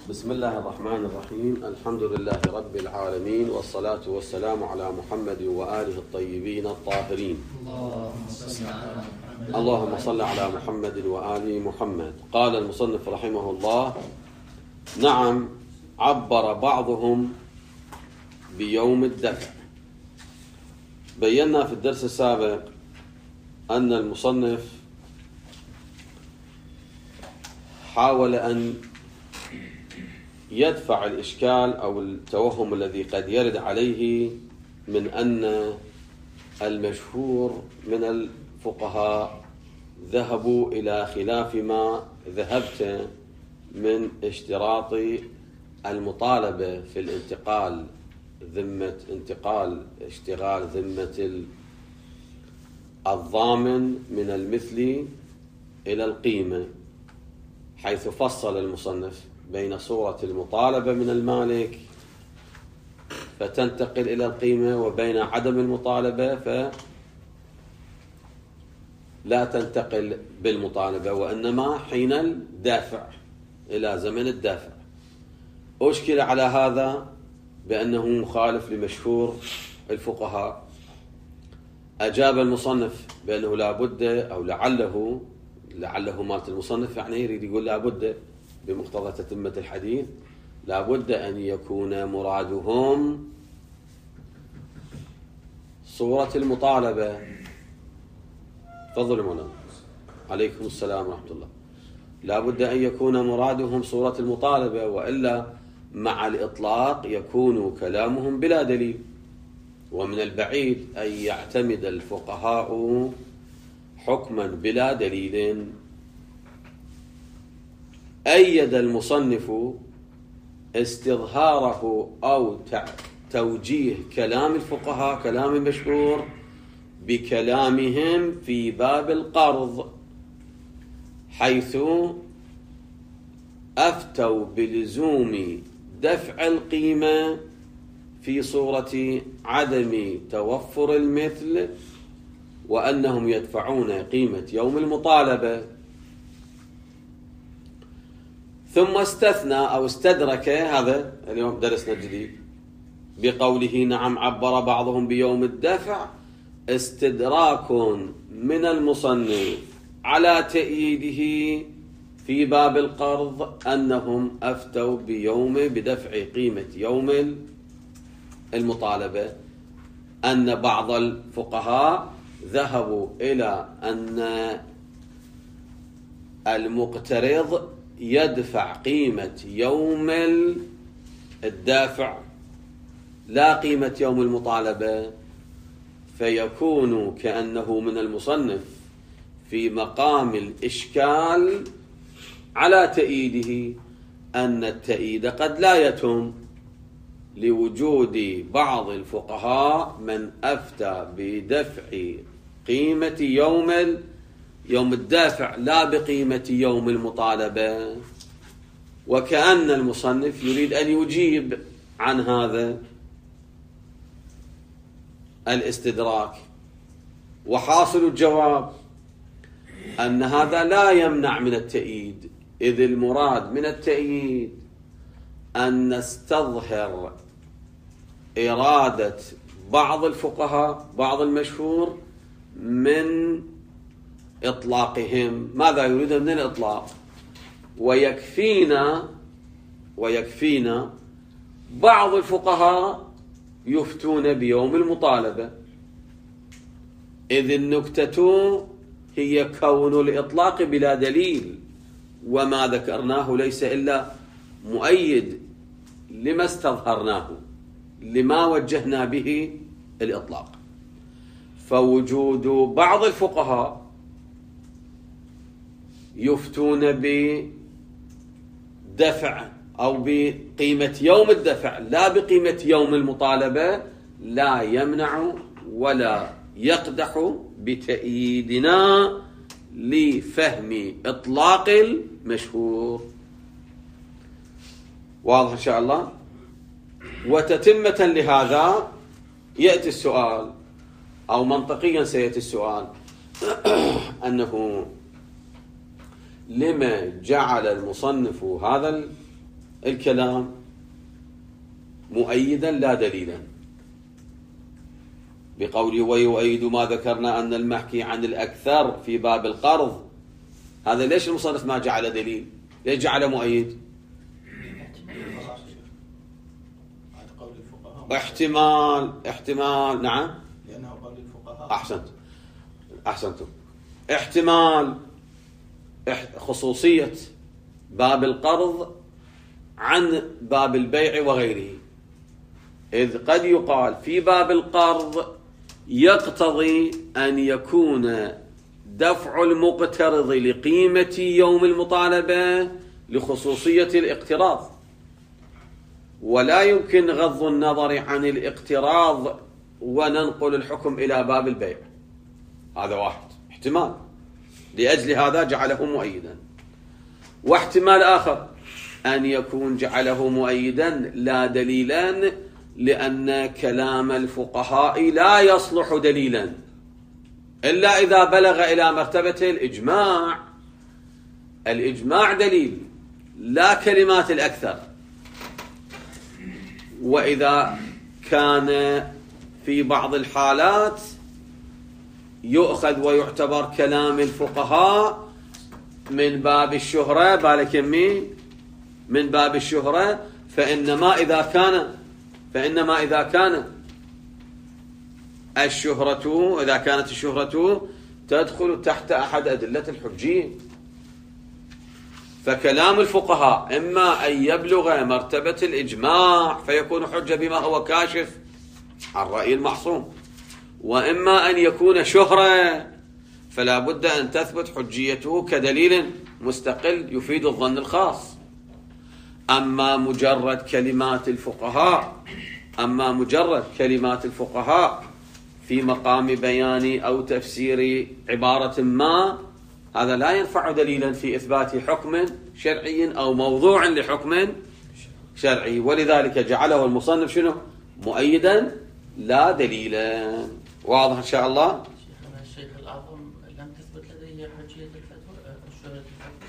بسم الله الرحمن الرحيم. الحمد لله رب العالمين، والصلاة والسلام على محمد وآله الطيبين الطاهرين. اللهم صل على محمد وآل محمد. قال المصنف رحمه الله: نعم، عبر بعضهم بيوم الدفع. بينا في الدرس السابق أن المصنف حاول أن يدفع الإشكال أو التوهم الذي قد يرد عليه من أن المشهور من الفقهاء ذهبوا إلى خلاف ما ذهبت من اشتراط المطالبة في الانتقال، ذمة انتقال اشتغال ذمة الضامن من المثل إلى القيمة، حيث فصل المصنف بين صورة المطالبة من المالك فتنتقل إلى القيمة، وبين عدم المطالبة فلا تنتقل بالمطالبة، وإنما حين الدافع إلى زمن الدافع. أشكل على هذا بأنه مخالف لمشهور الفقهاء. أجاب المصنف بأنه لا بد، أو لعله مالت المصنف يعني يريد يقول لا بد بمقتضى تتمة الحديث، لا بد أن يكون مرادهم صورة المطالبة. تفضل مولانا. عليكم السلام ورحمة الله. لا بد أن يكون مرادهم صورة المطالبة، وإلا مع الإطلاق يكون كلامهم بلا دليل. ومن البعيد أن يعتمد الفقهاء حكما بلا دليل. أيد المصنف استظهاره أو توجيه كلام الفقهاء، كلام المشهور، بكلامهم في باب القرض، حيث أفتوا بلزوم دفع القيمة في صورة عدم توفر المثل، وأنهم يدفعون قيمة يوم المطالبة. ثم استثنى أو استدرك، هذا اليوم درسنا الجديد، بقوله نعم عبر بعضهم بيوم الدفع، استدراك من المصنف على تأييده في باب القرض أنهم أفتوا بدفع قيمة يوم المطالبة، أن بعض الفقهاء ذهبوا إلى أن المقترض يدفع قيمة يوم الدافع لا قيمة يوم المطالبة، فيكون كأنه من المصنف في مقام الإشكال على تأييده، أن التأييد قد لا يتم لوجود بعض الفقهاء من أفتى بدفع قيمة يوم الدافع لا بقيمة يوم المطالبة. وكأن المصنف يريد أن يجيب عن هذا الاستدراك، وحاصل الجواب أن هذا لا يمنع من التأييد، إذ المراد من التأييد أن نستظهر إرادة بعض الفقهاء، بعض المشهور، من إطلاقهم. ماذا يريد من الإطلاق؟ ويكفينا بعض الفقهاء يفتون بيوم المطالبة، إذ النكتة هي كون الإطلاق بلا دليل، وما ذكرناه ليس إلا مؤيد لما استظهرناه، لما وجهنا به الإطلاق. فوجود بعض الفقهاء يفتون بدفع أو بقيمة يوم الدفع لا بقيمة يوم المطالبة لا يمنع ولا يقدح بتأييدنا لفهم إطلاق المشهور. واضح إن شاء الله؟ وتتمة لهذا يأتي السؤال، أو منطقيا سيأتي السؤال، أنه لما جعل المصنف هذا الكلام مؤيدا لا دليلا، بقوله ويؤيد ما ذكرنا أن المحكي عن الأكثر في باب القرض. هذا ليش المصنف ما جعل دليل؟ ليش جعله مؤيد؟ احتمال نعم، لأنه قول الفقهاء. أحسنتم. احتمال خصوصية باب القرض عن باب البيع وغيره، إذ قد يقال في باب القرض يقتضي أن يكون دفع المقترض لقيمة يوم المطالبة لخصوصية الاقتراض، ولا يمكن غض النظر عن الاقتراض وننقل الحكم إلى باب البيع. هذا واحد احتمال، لأجل هذا جعله مؤيدا. واحتمال آخر أن يكون جعله مؤيدا لا دليلا، لأن كلام الفقهاء لا يصلح دليلا إلا إذا بلغ إلى مرتبة الإجماع. الإجماع دليل لا كلمات الأكثر. وإذا كان في بعض الحالات يؤخذ ويعتبر كلام الفقهاء من باب الشهرة، بالك من باب الشهرة، فإنما إذا كان الشهرة، إذا كانت الشهرة تدخل تحت أحد أدلة الحجية. فكلام الفقهاء إما أن يبلغ مرتبة الإجماع فيكون حجة بما هو كاشف عن رأي المعصوم، وإما أن يكون شهرة فلا بد أن تثبت حجيته كدليل مستقل يفيد الظن الخاص. أما مجرد كلمات الفقهاء في مقام بيان أو تفسير عبارة ما، هذا لا ينفع دليلا في إثبات حكم شرعي أو موضوع لحكم شرعي، ولذلك جعله المصنف شنو؟ مؤيدا لا دليلا. واضح إن شاء الله؟ شيخنا الشيخ الأعظم لم تثبت لديه حجية الفتوى شهرة الفتوى؟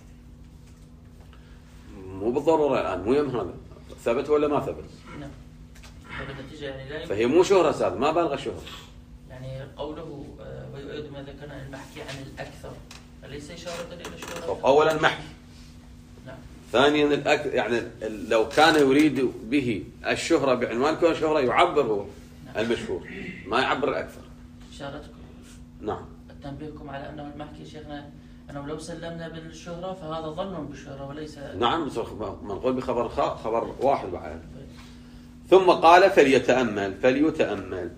مو بالضرورة الآن، مو يهم هذا ثبت ولا ما ثبت. نعم. فبالنتيجة يعني لا فهي مو شهرة أستاذ، ما بالغ شهرة. يعني قوله ويؤيد ما ذكرنا المحكي عن الأكثر أليس إشارة إلى الشهرة؟ أولا المحكي، نعم. ثانيا يعني لو كان يريد به الشهرة بعنوان كون شهرة يعبر هو المشهور، ما يعبر الأكثر. إشارتكم نعم. تنبيهكم على أنه المحكي شيخنا أنه لو سلمنا بالشهرة فهذا ظن بالشهرة وليس. نعم، منقول بخبر خبر واحد بعد. ثم قال فليتأمل.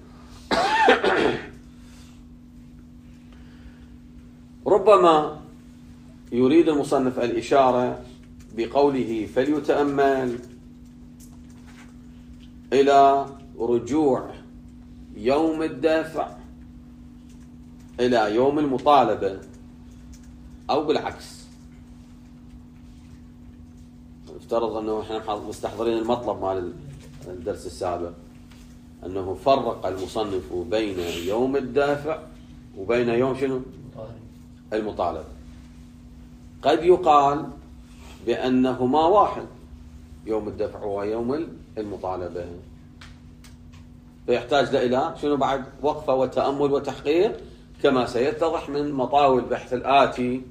ربما يريد المصنف الإشارة بقوله فليتأمل إلى رجوع يوم الدفع إلى يوم المطالبة، أو بالعكس. افترض أنه احنا مستحضرين المطلب مال الدرس السابق، أنه فرق المصنف بين يوم الدافع وبين يوم شنو؟ المطالبة. قد يقال بأنهما واحد، يوم الدفع ويوم المطالبة، فيحتاج إلى شنو بعد؟ وقفة وتأمل وتحقيق، كما سيتضح من مطاوي البحث الآتي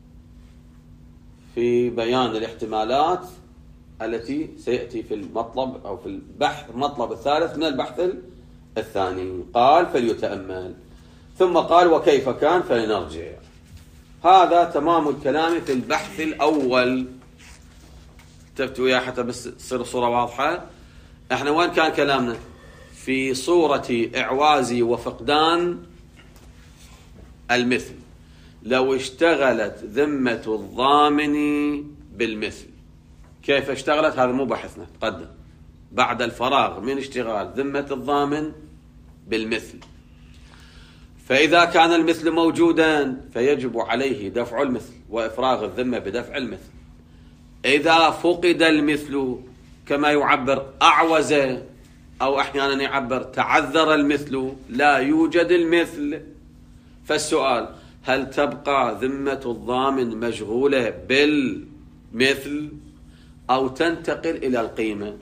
في بيان الاحتمالات التي سيأتي في المطلب أو في البحث المطلب الثالث من البحث الثاني. قال فليتأمل، ثم قال وكيف كان فلنرجع. هذا تمام الكلام في البحث الأول. تبتوا يا حتى بس تصير الصورة واضحة. احنا وين كان كلامنا؟ في صورة إعواز وفقدان المثل. لو اشتغلت ذمة الضامن بالمثل، كيف اشتغلت؟ هذا مو بحثنا، تقدم بعد الفراغ من اشتغال ذمة الضامن بالمثل. فإذا كان المثل موجودا فيجب عليه دفع المثل وإفراغ الذمة بدفع المثل. إذا فقد المثل كما يعبر أعوز، أو أحيانا يعبر تعذر المثل، لا يوجد المثل، فالسؤال هل تبقى ذمة الضامن مشغولة بالمثل أو تنتقل إلى القيمة.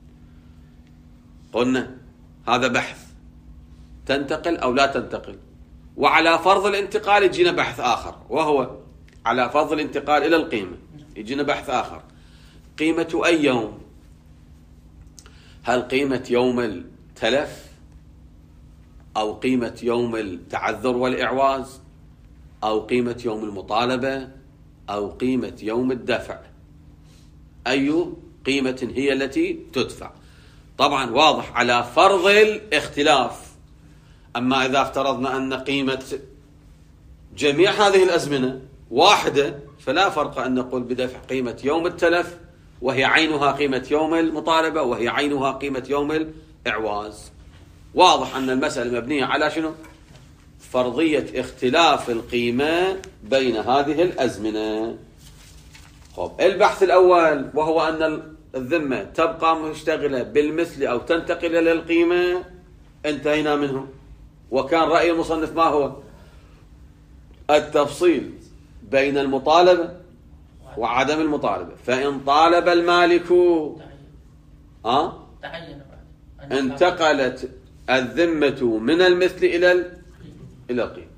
قلنا هذا بحث، تنتقل أو لا تنتقل. وعلى فرض الانتقال يجينا بحث آخر، وهو على فرض الانتقال إلى القيمة يجينا بحث آخر. قيمة أي يوم؟ هل قيمة يوم التلف، أو قيمة يوم التعذر والإعواز، أو قيمة يوم المطالبة، أو قيمة يوم الدفع؟ أي قيمة هي التي تدفع؟ طبعا واضح على فرض الاختلاف. أما إذا افترضنا أن قيمة جميع هذه الأزمنة واحدة، فلا فرق أن نقول بدفع قيمة يوم التلف وهي عينها قيمة يوم المطالبة وهي عينها قيمة يوم الإعواز. واضح أن المسألة مبنية على شنو؟ فرضية اختلاف القيمة بين هذه الأزمنة. البحث الأول وهو أن الذمة تبقى مشتغلة بالمثل أو تنتقل إلى القيمة، انتهينا منه. وكان رأي المصنف ما هو؟ التفصيل بين المطالبة وعدم المطالبة. فإن طالب المالك انتقلت الذمة من المثل إلى القيمة.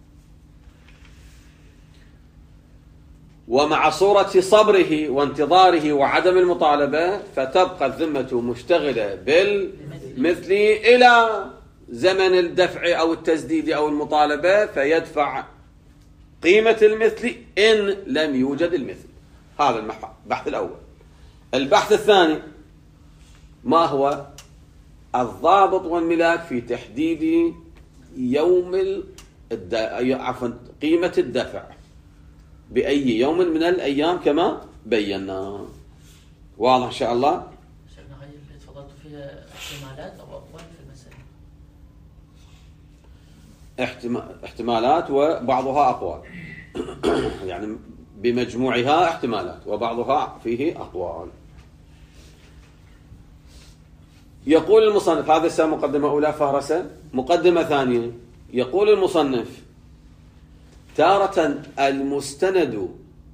ومع صورة صبره وانتظاره وعدم المطالبة فتبقى الذمة مشتغلة بالمثل إلى زمن الدفع أو التسديد أو المطالبة، فيدفع قيمة المثل إن لم يوجد المثل. هذا البحث الأول. البحث الثاني ما هو؟ الضابط والملاك في تحديد قيمة الدفع بأي يوم من الأيام كما بينا. واضح إن شاء الله؟ شيخنا هاي اللي تفضلت فيها احتمالات أو أقوال في المسألة؟ احتمالات وبعضها أقوال. يعني بمجموعها احتمالات وبعضها فيه أقوال. يقول المصنف، هذا مقدمة أولى فهرسة. مقدمة ثانية، يقول المصنف: تارة المستند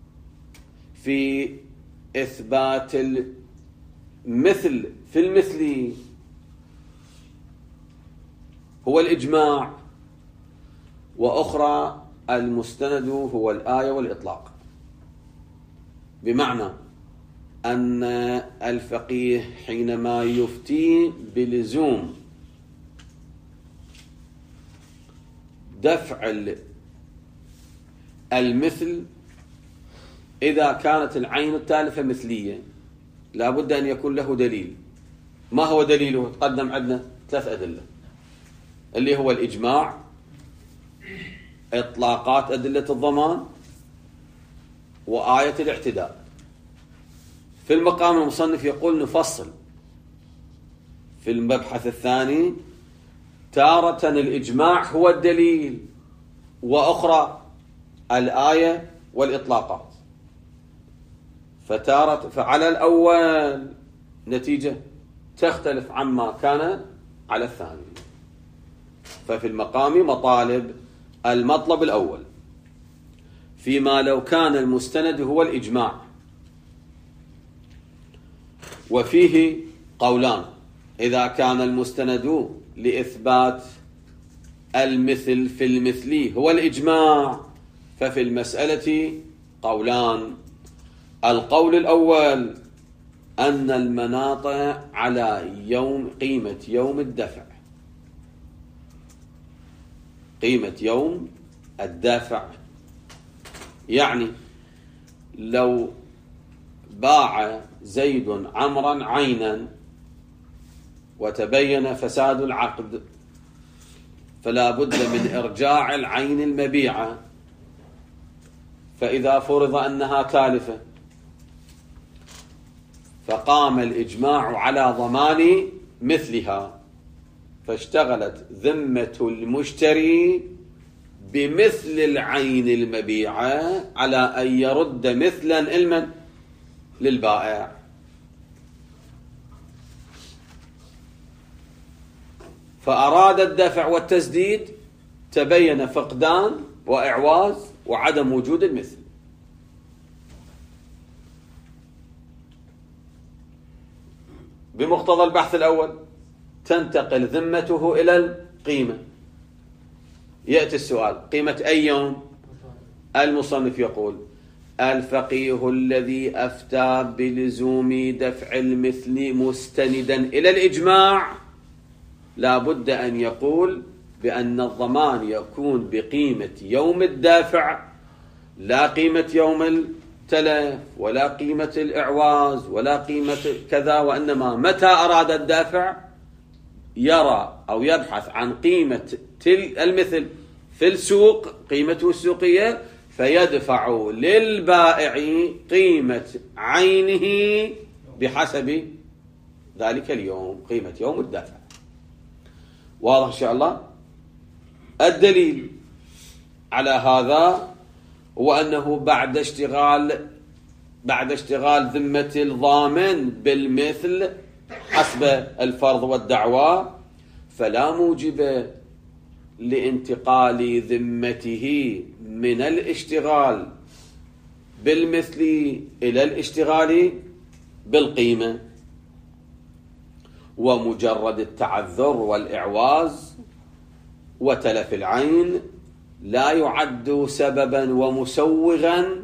في إثبات المثل في المثل هو الإجماع، وأخرى المستند هو الآية والإطلاق. بمعنى أن الفقيه حينما يفتي بلزوم دفع المثل إذا كانت العين التالفة مثلية لا بد أن يكون له دليل. ما هو دليله؟ تقدم عندنا 3 أدلة، اللي هو الإجماع، إطلاقات أدلة الضمان، وآية الاعتداء. في المقام المصنف يقول نفصل في المبحث الثاني: تارة الإجماع هو الدليل، وأخرى الآية والإطلاقات. فعلى الأول نتيجة تختلف عما كان على الثاني. ففي المقام مطالب: المطلب الأول فيما لو كان المستند هو الإجماع، وفيه قولان: إذا كان المستند لإثبات المثل في المثل هو الإجماع ففي المسألة قولان. القول الأول أن المناط على قيمة يوم الدفع، قيمة يوم الدافع. يعني لو باع زيد عمرا عينا وتبين فساد العقد فلا بد من إرجاع العين المبيعة، فإذا فرض أنها تالفة فقام الإجماع على ضمان مثلها، فاشتغلت ذمة المشتري بمثل العين المبيعة على أن يرد مثلا للبائع. فأراد الدفع والتسديد، تبين فقدان وإعواز وعدم وجود المثل. بمقتضى البحث الأول تنتقل ذمته إلى القيمة. يأتي السؤال: قيمة أي يوم؟ المصنف يقول: الفقيه الذي أفتى بلزوم دفع المثل مستندا إلى الإجماع لا بد أن يقول بأن الضمان يكون بقيمة يوم الدافع، لا قيمة يوم التلف ولا قيمة الإعواز ولا قيمة كذا، وإنما متى أراد الدافع يرى أو يبحث عن قيمة المثل في السوق، قيمته السوقية، فيدفع للبائع قيمة عينه بحسب ذلك اليوم، قيمة يوم الدافع. واضح إن شاء الله؟ الدليل على هذا هو أنه بعد اشتغال ذمة الضامن بالمثل حسب الفرض والدعوى، فلا موجب لانتقال ذمته من الاشتغال بالمثل إلى الاشتغال بالقيمة. ومجرد التعذر والإعواز وتلف العين لا يعد سببا ومسوغا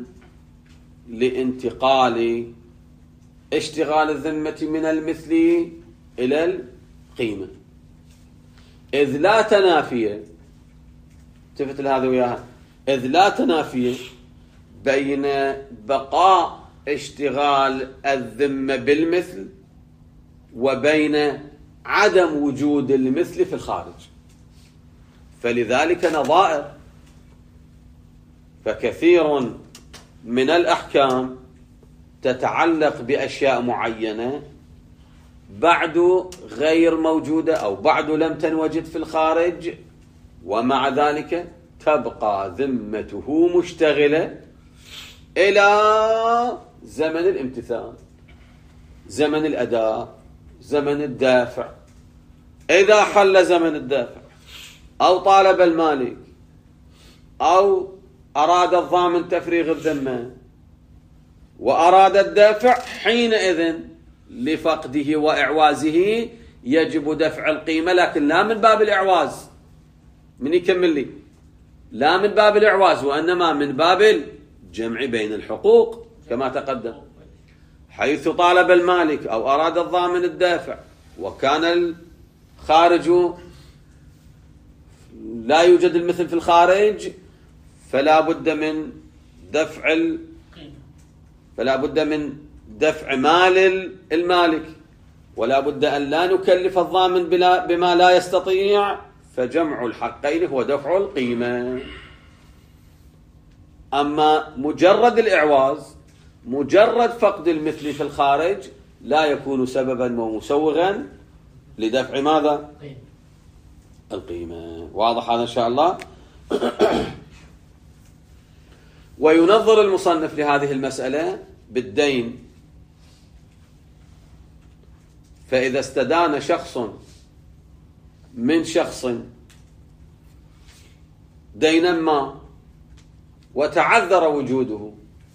لانتقال اشتغال الذمة من المثل إلى القيمة، إذ لا تنافية، التفت لهذا وياها، إذ لا تنافية بين بقاء اشتغال الذمة بالمثل وبين عدم وجود المثل في الخارج. فلذلك نظائر، فكثير من الأحكام تتعلق بأشياء معينة بعد غير موجودة أو بعد لم تنوجد في الخارج، ومع ذلك تبقى ذمته مشتغلة إلى زمن الامتثال، زمن الأداء، زمن الدافع. إذا حل زمن الدافع أو طالب المالك أو أراد الضامن تفريغ الذمة وأراد الدافع، حينئذ لفقده وإعوازه يجب دفع القيمة، لكن لا من باب الإعواز. من يكمل لي؟ لا من باب الإعواز، وإنما من باب الجمع بين الحقوق كما تقدم. حيث طالب المالك أو أراد الضامن الدافع وكان الخارج لا يوجد المثل في الخارج، فلا بد من دفع مال المالك، ولا بد أن لا نكلف الضامن بما لا يستطيع، فجمع الحقين هو دفع القيمة. أما مجرد الإعواز، مجرد فقد المثل في الخارج، لا يكون سببا ومسوغا لدفع ماذا؟ القيمة. واضح هذا إن شاء الله؟ وينظر المصنف لهذه المسألة بالدين. فإذا استدان شخص من شخص دينا ما وتعذر وجوده،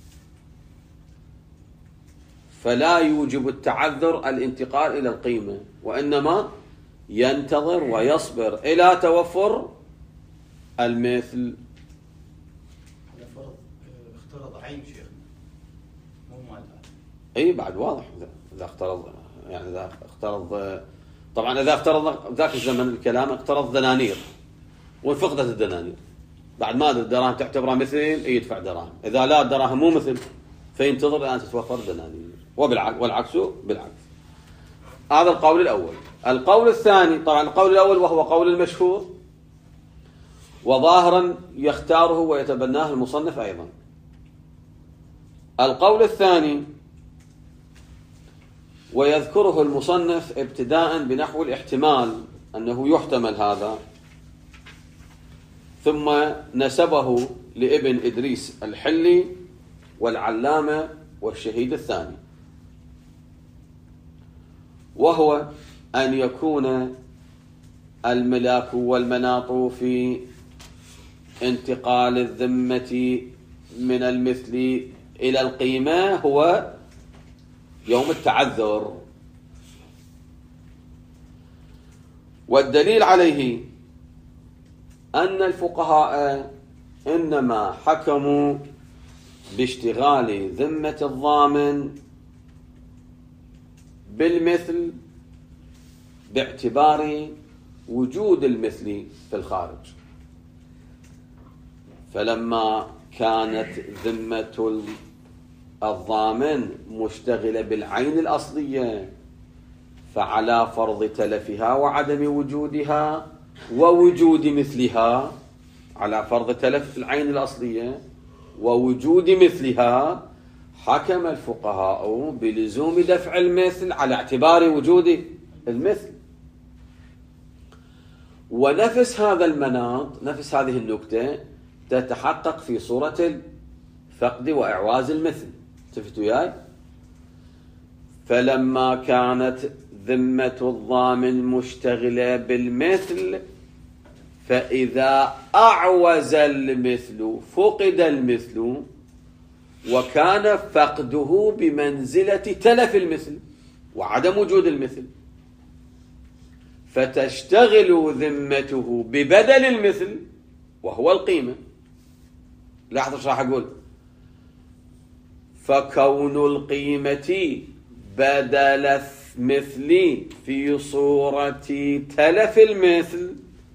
فلا يوجب التعذر الانتقال إلى القيمة، وإنما ينتظر ويصبر إلى توفر المثل. اخترض عين شيخ مو مال. أي بعد واضح إذا اخترض، يعني إذا اخترض، طبعا إذا اخترض ذاك الزمن الكلام اخترض دنانير وانفقدت الدنانير، بعد ما الدراهم تعتبرها مثل يدفع دراهم، إذا لا الدراهم مو مثل فينتظر الآن تتوفر دنانير، والعكس بالعكس. هذا القول الأول. القول الثاني، طبعا القول الأول وهو قول المشهور وظاهرا يختاره ويتبناه المصنف أيضا. القول الثاني ويذكره المصنف ابتداء بنحو الاحتمال، أنه يحتمل هذا، ثم نسبه لابن إدريس الحلي والعلامة والشهيد الثاني، وهو أن يكون الملاك والمناط في انتقال الذمة من المثل إلى القيمة هو يوم التعذر. والدليل عليه أن الفقهاء إنما حكموا باشتغال ذمة الضامن بالمثل باعتبار وجود المثل في الخارج. فلما كانت ذمة الضامن مشتغلة بالعين الأصلية فعلى فرض تلفها وعدم وجودها ووجود مثلها، على فرض تلف العين الأصلية ووجود مثلها، حكم الفقهاء بلزوم دفع المثل على اعتبار وجود المثل. ونفس هذا المناط، نفس هذه النكتة تتحقق في صورة الفقد وإعواز المثل. تفتوا وياي؟ فلما كانت ذمة الضامن مشتغلة بالمثل فإذا أعوز المثل فقد المثل، وكان فقده بمنزلة تلف المثل وعدم وجود المثل، فتشتغل ذمته ببدل المثل وهو القيمة. لاحظوا ايش راح أقول. فكون القيمة بدل مثلي في صورة تلف المثل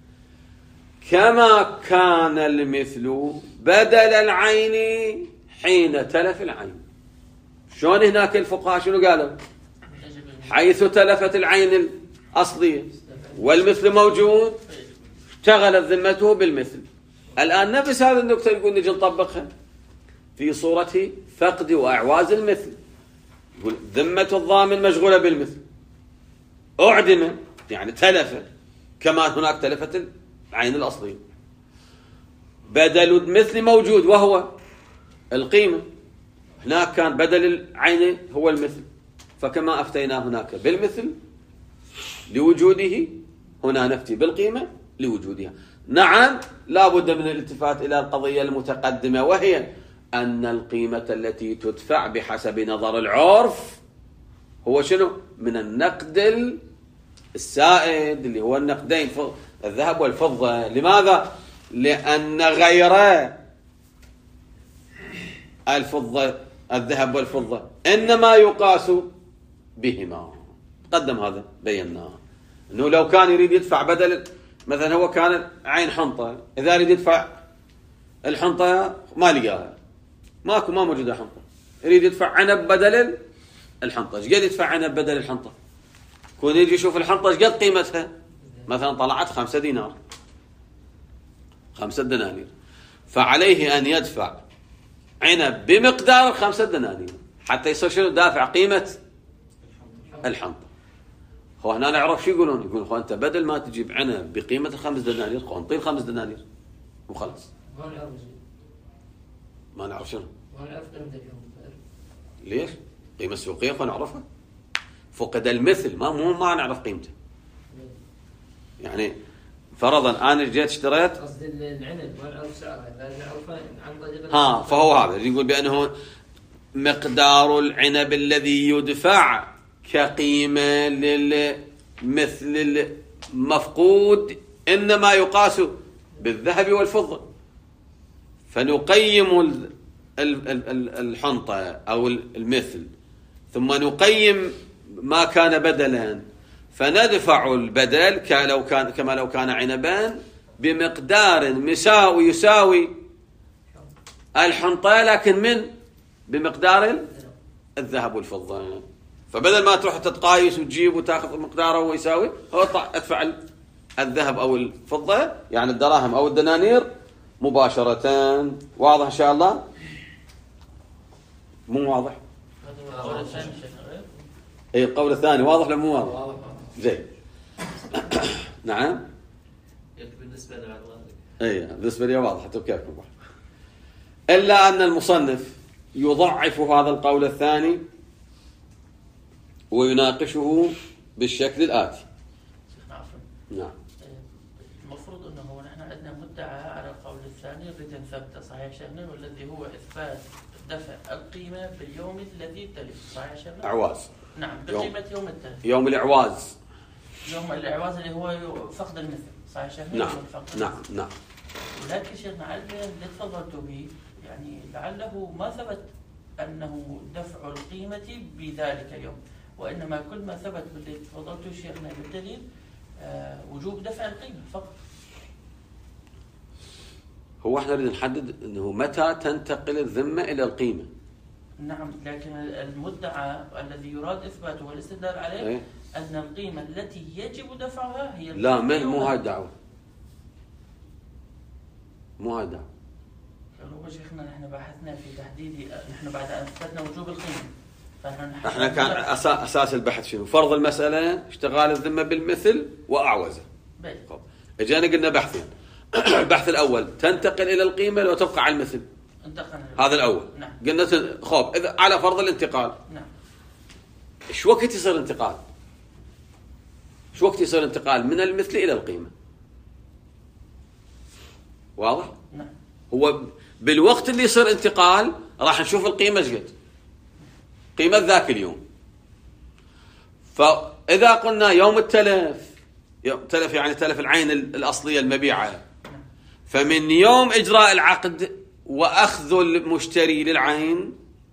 كما كان المثل بدل العين حين تلف العين. شلون هناك الفقهاء شنو قالوا؟ حيث تلفت العين الأصلية والمثل موجود اشتغلت ذمته بالمثل. الآن نفس هذا النكتة يقول نجي نطبقها في صورة فقد وأعواز المثل. يقول ذمة الضامن مشغولة بالمثل، أعدم يعني تلف كما هناك تلفت العين الأصلية، بدل المثل موجود وهو القيمة، هناك كان بدل العين هو المثل، فكما أفتينا هناك بالمثل لوجوده هنا نفتي بالقيمة لوجودها. نعم لا بد من الالتفات إلى القضية المتقدمة، وهي أن القيمة التي تدفع بحسب نظر العرف هو شنو؟ من النقد السائد اللي هو النقدين الذهب والفضة. لماذا؟ لأن غير الفضة الذهب والفضة إنما يقاس بهما. قدم هذا بيناه أنه لو كان يريد يدفع بدل مثلا هو كان عين حنطة، إذا يريد يدفع الحنطة ما لقاها، ما موجودة حنطة، يريد يدفع عنب بدل الحنطة. ايش قد يدفع عنب بدل الحنطة؟ يكون يجي يشوف الحنطة ايش قد قيمتها، مثلا طلعت 5 دينار 5 دنانير، فعليه أن يدفع عنب بمقدار 5 دنانير حتى يصير شنو؟ دافع قيمة الحنطة. هو هنا نعرف شو يقولون، يقولون أنت بدل ما تجيب عنب بقيمة 5 دنانير انطيه 5 دنانير وخلاص. ما نعرف شنو؟ ما نعرف قيمة اليوم. ليش؟ قيمة سوقية فنعرفها. فقد المثل ما نعرف قيمته. يعني فرضا أنا جيت اشتريت قصد العنب ما نعرف سعره، لا نعرف عن طريق فهو هذا اللي يقول بأنه مقدار العنب الذي يدفع كقيمة للمثل المفقود إنما يقاس بالذهب والفضة، فنقيم الحنطة أو المثل ثم نقيم ما كان بدلا، فندفع البدل كما لو كان عنبان بمقدار يساوي الحنطة لكن من بمقدار الذهب والفضة. فبدل ما تروح تتقايس وتجيب وتاخذ مقداره ويساوي، هو ادفع الذهب أو الفضة يعني الدراهم أو الدنانير مباشرة. واضح إن شاء الله؟ مو واضح؟ اي القول الثاني واضح ولا مو واضح؟ زين. نعم. بالنسبة لي اي بالنسبة لي واضح حتى كيفكم. إلا أن المصنف يضعف هذا القول الثاني ويناقشه بالشكل الآتي. نعم. المفروض أنه نحن عندنا مدعى على القول الثاني نريد نثبته، صحيح شيخنا؟ والذي هو إثبات دفع القيمة باليوم الذي تلف، صحيح شيخنا؟ إعواز. نعم بقيمة يوم التلف. يوم الإعواز. يوم الإعواز اللي هو فقد المثل، صحيح شيخنا؟ نعم. ولكن شيخنا على اللي تفضلت به يعني لعله ما ثبت أنه دفع القيمة بذلك اليوم، وإنما كل ما ثبت باللي تفضلته شيخنا بالدليل وجوب دفع القيمة فقط. هو احنا نريد نحدد انه متى تنتقل الذمة الى القيمة. نعم، لكن المدعى الذي يراد اثباته والاستدلال عليه ان القيمة التي يجب دفعها هي لا، مو هاي الدعوة، مو هاي الدعوة. هو شيخنا نحن بحثنا في تحديد، نحن بعد ان اثبتنا وجوب القيمة احنا كان اساس البحث شنو؟ فرض المسألة اشتغال الذمة بالمثل واعوزه. اجينا قلنا بحثين. البحث الاول تنتقل الى القيمة لو تبقى على المثل. هذا الاول. نعم. قلنا خوف اذا على فرض الانتقال. نعم. شو وقت يصير انتقال؟ شو وقت يصير انتقال من المثل الى القيمة؟ واضح؟ نعم. هو بالوقت اللي يصير انتقال راح نشوف القيمة ايش قد قيمة ذاك اليوم. فاذا قلنا يوم التلف، تلف يعني تلف العين الاصلية المبيعة، فمن يوم اجراء العقد واخذ المشتري للعين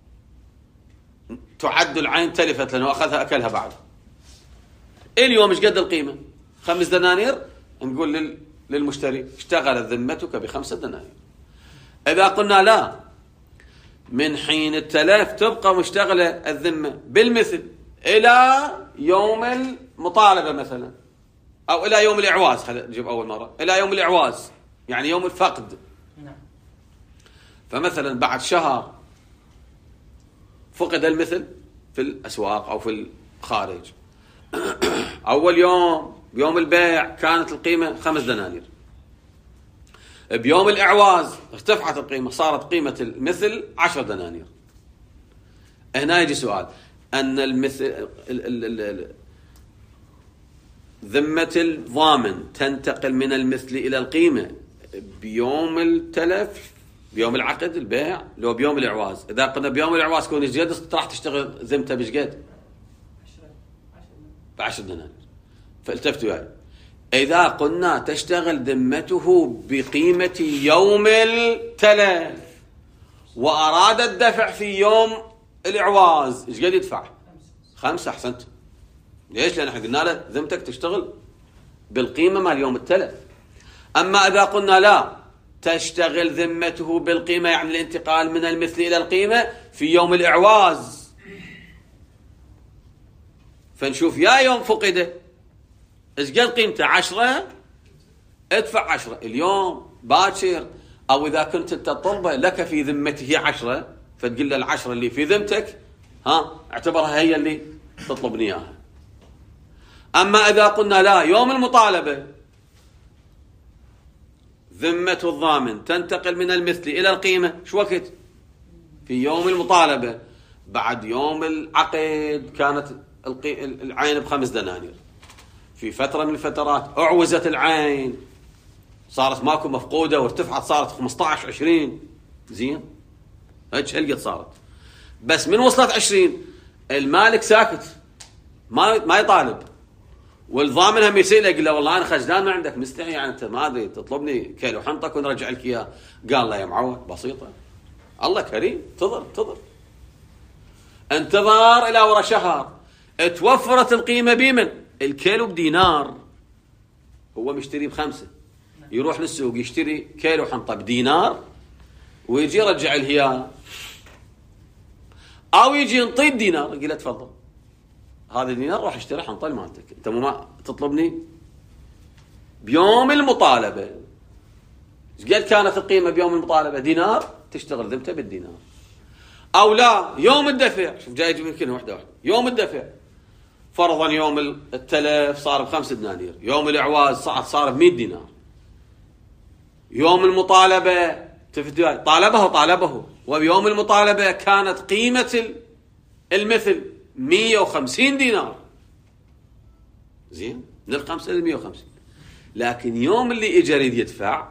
تعد العين تلفت لانه اخذها اكلها بعد. اليوم ايش قد القيمة؟ 5 دنانير. نقول للمشتري اشتغلت ذمتك ب5 دنانير. اذا قلنا لا، من حين التلف تبقى مشتغلة الذمة بالمثل الى يوم المطالبة مثلا، او الى يوم الاعواز. خلينا نجيب اول مرة الى يوم الاعواز يعني يوم الفقد. نعم. فمثلا بعد شهر فقد المثل في الاسواق او في الخارج. اول يوم البيع كانت القيمة 5 دنانير. بيوم الإعواز ارتفعت القيمة، صارت قيمة المثل 10 دنانير. هنا يجي سؤال، أن المثل ذمة الضامن تنتقل من المثل إلى القيمة بيوم التلف، بيوم العقد البيع، لو بيوم الإعواز. إذا قلنا بيوم الإعواز كون جد راح تشتغل ذمته بشقد؟ ب10 دنانير. فالتفتوا يعني إذا قلنا تشتغل ذمته بقيمة يوم التلف وأراد الدفع في يوم الإعواز، إيش قد يدفع؟ 5. أحسنت. ليش؟ لأن احنا قلنا له ذمتك تشتغل بالقيمة مال يوم التلف. أما إذا قلنا لا، تشتغل ذمته بالقيمة يعني الانتقال من المثل إلى القيمة في يوم الإعواز، فنشوف يا يوم فقده إيش قد قيمته؟ 10 ادفع 10 اليوم باكر. أو إذا كنت أنت تطلبه لك في ذمته 10 فتقول له 10 اللي في ذمتك اعتبرها هي اللي تطلبني إياها. أما إذا قلنا لا، يوم المطالبة ذمة الضامن تنتقل من المثل إلى القيمة شو وقت؟ في يوم المطالبة. بعد يوم العقد كانت العين ب5 دنانير. في فترة من الفترات أعوزت العين، صارت ماكو مفقودة وارتفعت، صارت 15 20. زين، هالقد صارت. بس من وصلت 20 المالك ساكت، ما يطالب، والضامن هم يسأله يقول له والله أنا خجلان ما عندك، مستحي يعني أنت ما أدري تطلبني كيلو حنطك ونرجع لك إياه. قال له يا معود بسيطة، الله كريم، انتظر انتظار إلى ورا شهر توفرت القيمة بمن؟ الكيلو بدينار. هو مشتري ب5، يروح للسوق يشتري كيلو حنطة بدينار ويجي يرجع الهيا، أو يجي ينطي دينار يقول له تفضل هذا دينار روح اشتري حنطة مالتك، أنت ما تطلبني. بيوم المطالبة ايش قد كانت القيمة بيوم المطالبة؟ دينار، تشتغل ذمته بالدينار. أو لا، يوم الدفع، شوف جاي يجيب كلمة واحدة يوم الدفع فرضا يوم التلف صار ب5 دنانير، يوم الإعواز صار ب100 دينار. يوم المطالبة طالبه وبيوم المطالبة كانت قيمة المثل 150 دينار. زين، من 5 إلى 150. لكن يوم اللي اجى يريد يدفع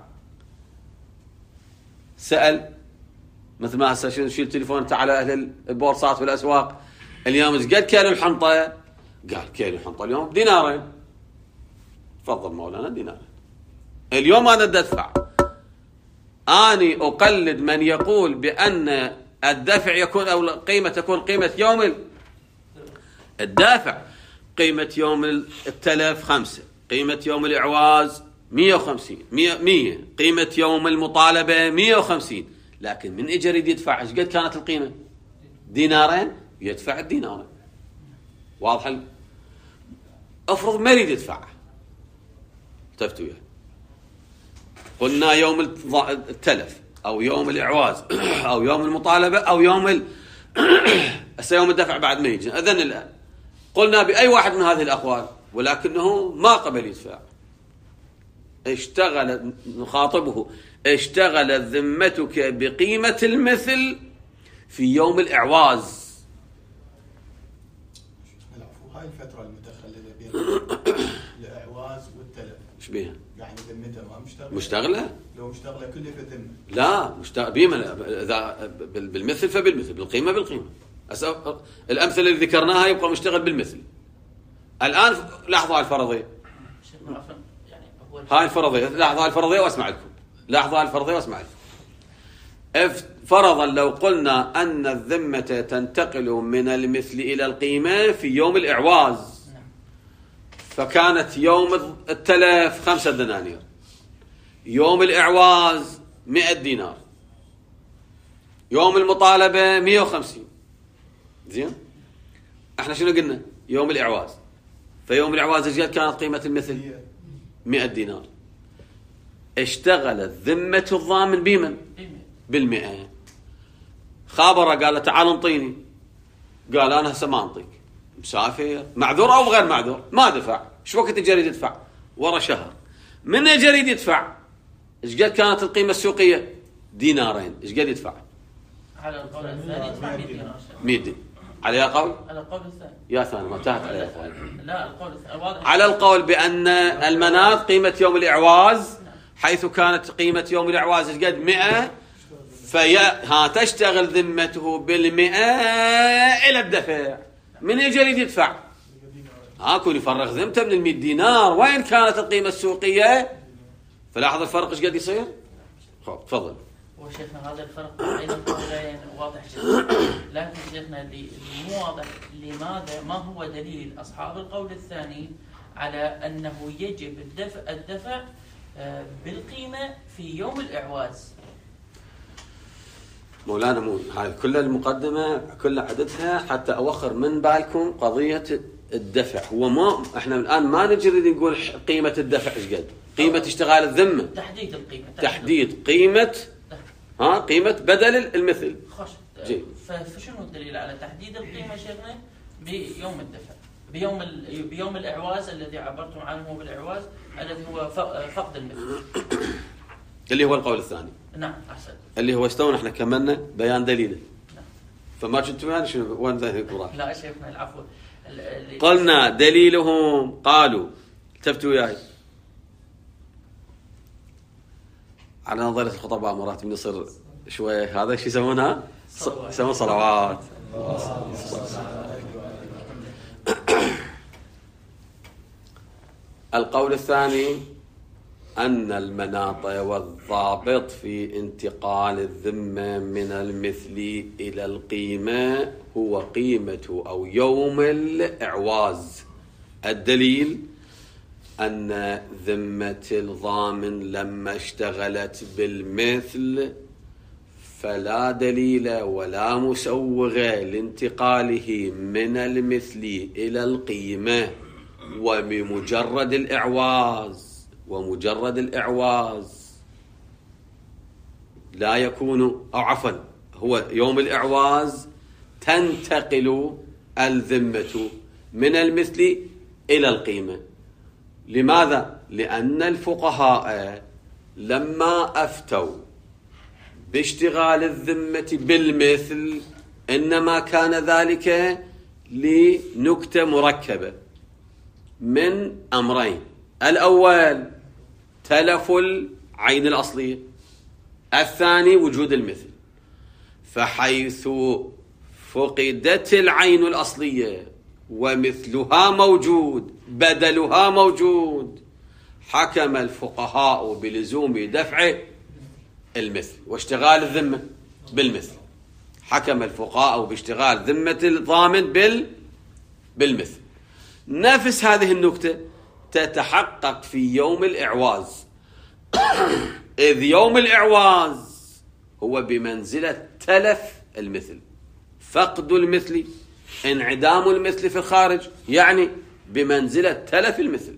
سأل، مثل ما هسه شيل تليفون انت على اهل البورصات والاسواق، اليوم ايش قد كيلو الحنطه؟ قال كيلو الحنطه اليوم دينارين. تفضل مولانا دينارين. اليوم أنا بدي أدفع، أني أقلد من يقول بأن الدفع يكون أو قيمة تكون قيمة يوم الدافع، قيمة يوم التلف 5، قيمة يوم الإعواز 150 100، قيمة يوم المطالبة 150، لكن من إجا يريد يدفع إيش قد كانت القيمة؟ دينارين، يدفع الدينارين. واضح؟ افرض ما يريد يدفع، التفتوا وياه، قلنا يوم التلف أو يوم الإعواز أو يوم المطالبة أو يوم يوم الدفع بعد ما يجي. أذن الآن قلنا بأي واحد من هذه الأقوال ولكنه ما قبل يدفع، اشتغل نخاطبه، اشتغلت ذمتك بقيمة المثل في يوم الإعواز. هاي الفترة المتخللة بين الإعواز والتلف ايش بيها؟ يعني ذمتها ما مشتغلة؟ مشتغلة؟ لو مشتغلة كلها في ذمة؟ لا، بيما إذا بالمثل فبالمثل، بالقيمة بالقيمة. الأمثلة اللي ذكرناها يبقى مشتغل بالمثل. الآن لاحظوا هاي الفرضية، هاي الفرضية، لاحظوا هاي الفرضية واسمع لكم، لاحظوا هاي الفرضية واسمع لكم. فرضا لو قلنا أن الذمة تنتقل من المثل إلى القيمة في يوم الإعواز، فكانت يوم التلف 5 دنانير، يوم الإعواز 100 دينار، يوم المطالبة 150. زين؟ احنا شنو قلنا؟ يوم الإعواز، فيوم الإعواز ايش كانت قيمة المثل؟ 100 دينار. اشتغلت ذمة الضامن بمن؟ بال100. خابره قال له تعال انطيني، قال انا هسه ما انطيك، مسافر، معذور او غير معذور، ما دفع. ايش وقت جريد يدفع؟ ورا شهر. من جريد يدفع؟ ايش قد كانت القيمة السوقية؟ دينارين. ايش قد يدفع؟ على القول الثاني يدفع 100 دينار. 100 دينار. على قول؟ على القول الثاني. يا ثاني ما انتهت على القول. لا القول الثاني واضح. على القول بأن المناط قيمة يوم الإعواز، حيث كانت قيمة يوم الإعواز ايش قد؟ 100، تشتغل ذمته بال100 إلى الدفع. من يريد يدفع؟ يكون يفرغ ذمته من 100 دينار وين كانت القيمة السوقية. فلاحظ الفرق ايش قد يصير؟ تفضل. وشيخنا هذا الفرق بين القولين واضح جدا، لكن شيخنا اللي مو واضح لماذا، ما هو دليل أصحاب القول الثاني على أنه يجب الدفع بالقيمة في يوم الإعواز؟ مولانا مو هاي كل المقدمة كل عددها حتى أوخر من بالكم قضية الدفع. هو ما احنا الآن ما نجري نقول قيمة الدفع ايش قد، قيمة اشتغال الذمة، تحديد القيمة، تحديد قيمة قيمة بدل المثل. فشنو الدليل على تحديد القيمة شيخنا بيوم الدفع، بيوم الإعواز الذي عبرتم عنه بالإعواز الذي هو فقد المثل، اللي هو القول الثاني. نعم أحسن. اللي هو استونا احنا كملنا بيان دليله. نعم. فما كنتم يعني شنو وين ذهب؟ لا شيخنا العفو. قلنا دليلهم قالوا، التفتوا وياي على نظرة الخطباء مرات من يصير شوية هذا شو يسمونها؟ يسمون صلوات. القول الثاني أن المناط والضابط في انتقال الذمة من المثل إلى القيمة هو قيمة أو يوم الإعواز. الدليل أن ذمة الضامن لما اشتغلت بالمثل فلا دليل ولا مسوغ لانتقاله من المثل إلى القيمة، وبمجرد الإعواز لا يكون، أو عفوا هو يوم الإعواز تنتقل الذمة من المثل إلى القيمة. لماذا؟ لأن الفقهاء لما أفتوا باشتغال الذمة بالمثل إنما كان ذلك لنكتة مركبة من أمرين: الأول تلف العين الأصلية، الثاني وجود المثل. فحيث فقدت العين الأصلية ومثلها موجود، بدلها موجود، حكم الفقهاء بلزوم دفع المثل واشتغال الذمة بالمثل. حكم الفقهاء باشتغال ذمة الضامن بالمثل. نفس هذه النكتة تتحقق في يوم الإعواز إذ يوم الإعواز هو بمنزلة تلف المثل، فقد المثل، انعدام المثل في الخارج، يعني بمنزلة تلف المثل.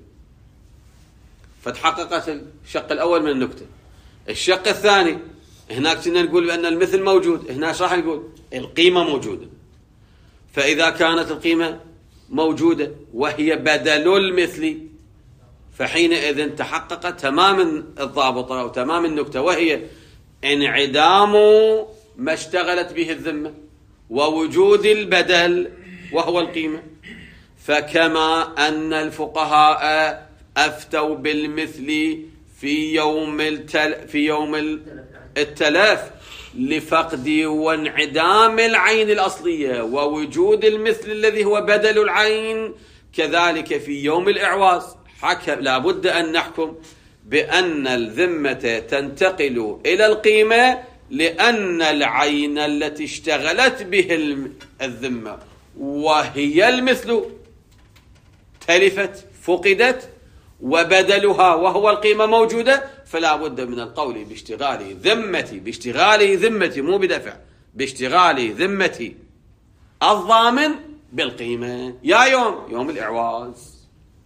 فتحققت الشق الأول من النكتة. الشق الثاني، هناك كنا نقول بأن المثل موجود، هنا راح نقول القيمة موجودة. فإذا كانت القيمة موجودة وهي بدل المثل فحينئذ تحقق تمام الضابطة أو تمام النكتة، وهي انعدام ما اشتغلت به الذمة ووجود البدل وهو القيمة. فكما أن الفقهاء أفتوا بالمثل في يوم التلاف لفقد وانعدام العين الأصلية ووجود المثل الذي هو بدل العين، كذلك في يوم الإعواز لابد أن نحكم بأن الذمة تنتقل إلى القيمة، لأن العين التي اشتغلت به الذمة وهي المثل تلفت فقدت وبدلها وهو القيمة موجودة، فلا بد من القول باشتغال ذمتي مو بدفع، باشتغال ذمتي الضامن بالقيمة يا يوم الإعواز.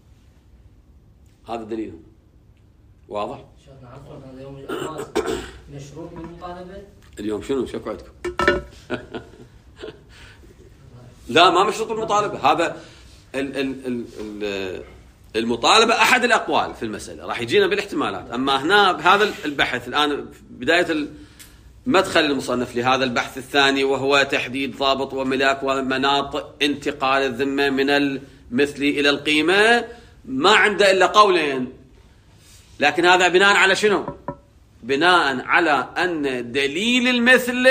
هذا دليل واضح. شيخنا عفوا، هذا يوم الإعواز مشروط بالمطالبة؟ اليوم شنو شكو عندكم؟ لا ما مشروط بالمطالبة. هذا المطالبة أحد الأقوال في المسألة، راح يجينا بالاحتمالات. أما هنا بهذا البحث الآن بداية مدخل المصنف لهذا البحث الثاني، وهو تحديد ضابط وملاك ومناط انتقال الذمة من المثل إلى القيمة، ما عنده إلا قولين. لكن هذا بناء على شنو؟ بناء على أن دليل المثل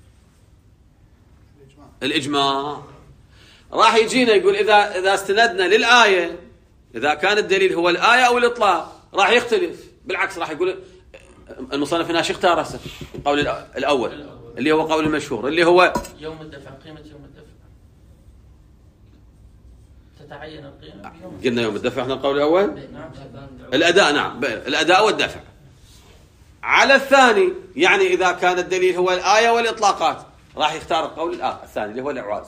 الإجماع. راح يجينا يقول إذا استندنا للآية، إذا كان الدليل هو الآية أو الإطلاق راح يختلف. بالعكس راح يقول المصنف هنا شو اختار هسه؟ القول الأول اللي هو قول المشهور اللي هو يوم الدفع، قيمة يوم الدفع تتعين القيمة. قلنا يوم الدفع احنا القول الأول. نعم. الأداء، نعم، الأداء والدفع. على الثاني يعني إذا كان الدليل هو الآية والإطلاقات راح يختار القول الثاني اللي هو الإعواز.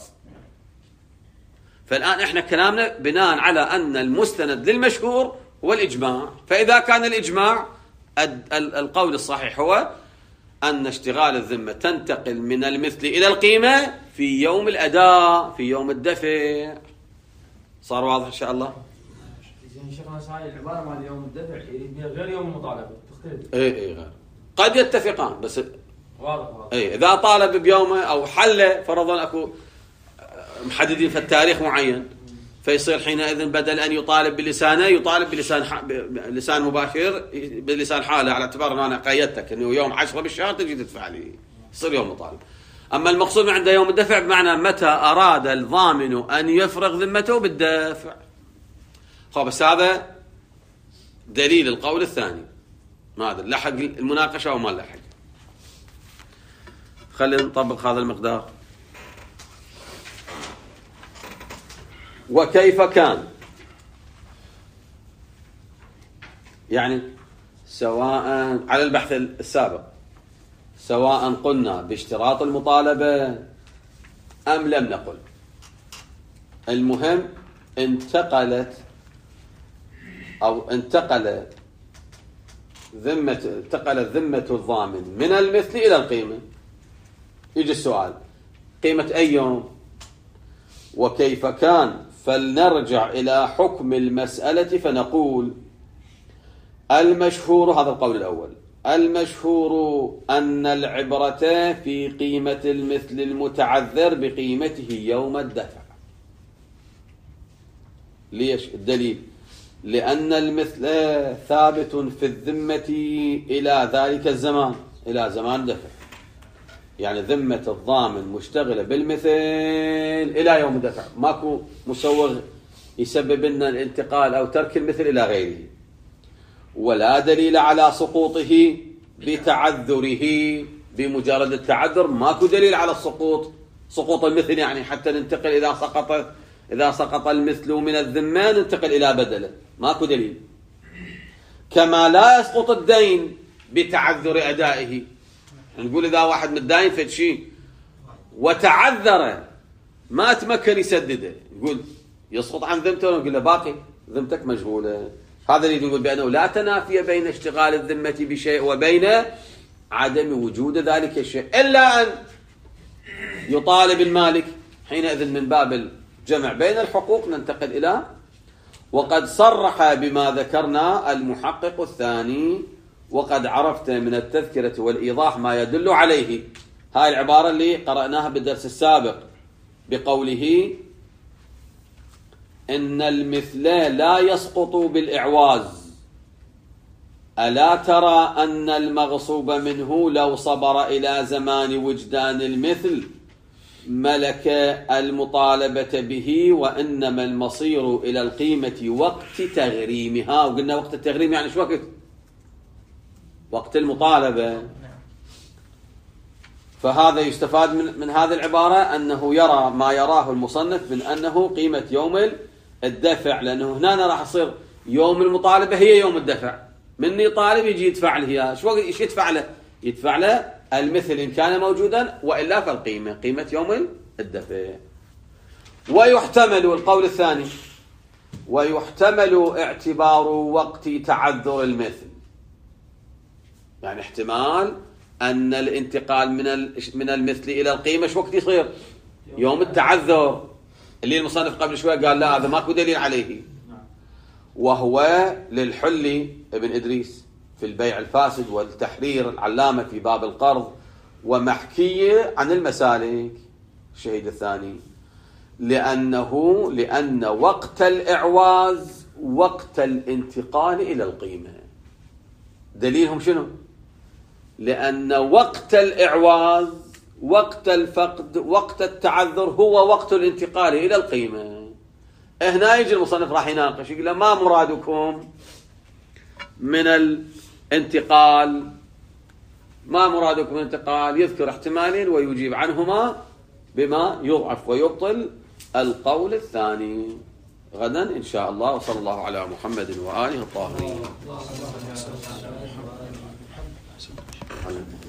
فالآن احنا كلامنا بناء على أن المستند للمشهور هو الإجماع. فإذا كان الإجماع القول الصحيح هو أن اشتغال الذمة تنتقل من المثل إلى القيمة في يوم الأداء، في يوم الدفع. صار واضح إن شاء الله؟ يعني شيخنا صحيح العبارة مع يوم الدفع غير يوم المطالبة تختلف. إيه غير، قد يتفقان بس واضح. إيه إذا طالب بيومه أو حل فرضا أكو محددين في التاريخ معين، فيصير حينئذ بدل أن يطالب بلسانه يطالب بلسان مباشر بلسان حاله، على اعتبار أن أنا قيدتك أنه يوم 10 بالشهر تجي تدفع لي، يصير يوم مطالب. أما المقصود من عنده يوم الدفع بمعنى متى أراد الضامن أن يفرغ ذمته بالدفع. بس هذا دليل القول الثاني، ما أدري لحق المناقشة أو ما لحق. خلينا نطبق هذا المقدار. وكيف كان، يعني سواء على البحث السابق، سواء قلنا باشتراط المطالبة أم لم نقل، المهم انتقلت ذمة الضامن من المثل إلى القيمة. يجي السؤال قيمة أي يوم وكيف كان؟ فلنرجع إلى حكم المسألة فنقول المشهور، هذا القول الأول، المشهور أن العبرة في قيمة المثل المتعذر بقيمته يوم الدفع. ليش؟ الدليل لأن المثل ثابت في الذمة إلى ذلك الزمان، إلى زمان الدفع. يعني ذمة الضامن مشتغلة بالمثل إلى يوم الدفع، ماكو مسوغ يسبب لنا الانتقال أو ترك المثل إلى غيره. ولا دليل على سقوطه بتعذره. بمجرد التعذر ماكو دليل على السقوط، سقوط المثل يعني حتى ننتقل إذا سقط المثل من الذمة ننتقل إلى بدله، ماكو دليل. كما لا يسقط الدين بتعذر أدائه. نقول إذا واحد متداين في شيء وتعذر ما تمكن يسدده، يقول يسقط عن ذمته، نقول له باقي ذمتك مشغولة. هذا اللي نقول بأنه لا تنافي بين اشتغال الذمة بشيء وبين عدم وجود ذلك الشيء، إلا أن يطالب المالك. حينئذ من باب الجمع بين الحقوق ننتقل إلى وقد صرح بما ذكرنا المحقق الثاني وقد عرفت من التذكرة والإيضاح ما يدل عليه. هاي العبارة اللي قرأناها بالدرس السابق بقوله إن المثل لا يسقط بالإعواز. ألا ترى أن المغصوب منه لو صبر إلى زمان وجدان المثل ملك المطالبة به، وإنما المصير إلى القيمة وقت تغريمها. وقلنا وقت التغريم يعني شو وقت المطالبة. فهذا يستفاد من هذه العبارة أنه يرى ما يراه المصنف من أنه قيمة يوم الدفع، لأنه هنا راح يصير يوم المطالبة هي يوم الدفع. مني طالب يجي يدفع له، ايش يدفع له؟ يدفع له المثل إن كان موجودا، وإلا فالقيمة قيمة يوم الدفع. ويحتمل القول الثاني ويحتمل اعتبار وقت تعذر المثل، يعني احتمال أن الانتقال من المثل إلى القيمة شو وقت يصير؟ يوم التعذر، اللي المصنف قبل شوية قال لا هذا ماكو دليل عليه. وهو للحلي ابن إدريس في البيع الفاسد والتحرير، العلامة في باب القرض، ومحكية عن المسالك الشهيد الثاني، لأن وقت الإعواز وقت الانتقال إلى القيمة. دليلهم شنو؟ لأن وقت الإعواز وقت الفقد وقت التعذر هو وقت الانتقال إلى القيمة. هنا يجي المصنف راح يناقش، يقول ما مرادكم من الانتقال؟ ما مرادكم من الانتقال؟ يذكر احتمالين ويجيب عنهما بما يضعف ويبطل القول الثاني. غدا إن شاء الله. وصلى الله على محمد وآله الطاهرين.